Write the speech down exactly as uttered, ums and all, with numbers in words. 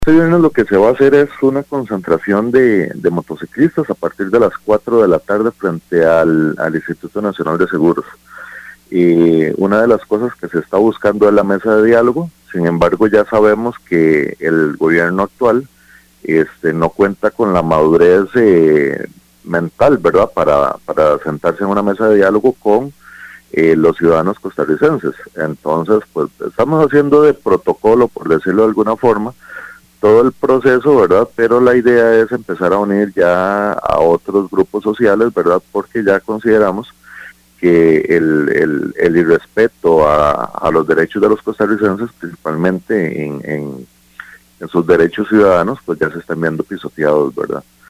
Este viernes lo que se va a hacer es una concentración de, de motociclistas a partir de las cuatro de la tarde frente al, al Instituto Nacional de Seguros. Y una de las cosas que se está buscando es la mesa de diálogo. Sin embargo, ya sabemos que el gobierno actual este, no cuenta con la madurez eh, mental, ¿verdad?, para, para sentarse en una mesa de diálogo con eh, los ciudadanos costarricenses. Entonces, pues estamos haciendo de protocolo, por decirlo de alguna forma, todo el proceso, ¿verdad? Pero la idea es empezar a unir ya a otros grupos sociales, ¿verdad? Porque ya consideramos que el, el, el irrespeto a, a los derechos de los costarricenses, principalmente en, en, en sus derechos ciudadanos, pues ya se están viendo pisoteados, ¿verdad?